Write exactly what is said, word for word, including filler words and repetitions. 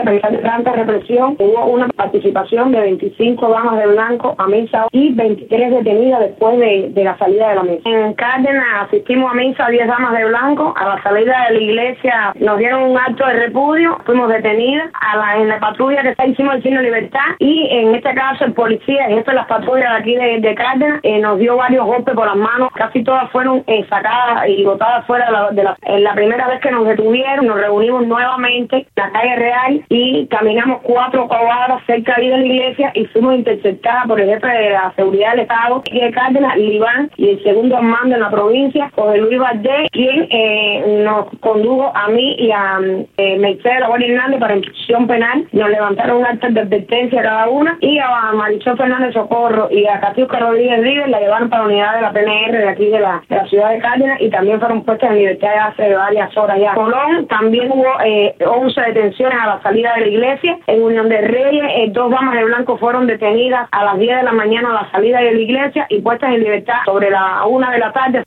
de tanta represión, hubo una participación de veinticinco damas de blanco a misa y veintitrés detenidas después de, de la salida de la misa. En Cárdenas asistimos a misa diez damas de blanco, a la salida de la iglesia nos dieron un acto de repudio, fuimos detenidas, a la, en la patrulla que está hicimos el signo de libertad y en este caso el policía, el jefe de las patrullas de aquí de, de Cárdenas, eh, nos dio varios golpes por las manos, casi todas fueron eh, sacadas y botadas fuera de la, de la... En la primera vez que nos detuvieron, nos reunimos nuevamente en la calle Real y caminamos cuatro cuadras cerca de la iglesia y fuimos interceptadas por el jefe de la seguridad del Estado aquí de Cárdenas, Libán, y el segundo al mando en la provincia, José Luis Valdés, quien eh, nos condujo a mí y a eh, Mercedes Labor Hernández para instrucción penal. Nos levantaron un acta de advertencia cada una y a Marisol Fernández Socorro y a Catiusca Rodríguez Ríos la llevaron para la unidad de la P N R de aquí de la, de la ciudad de Cárdenas y también fueron puestas en libertad hace varias horas ya. En Colón también hubo eh, once detenciones a la salida de la iglesia. En Unión de Reyes, eh, dos damas de blanco fueron detenidas a las diez de la mañana a la salida de la iglesia y puestas en libertad sobre la una de la tarde.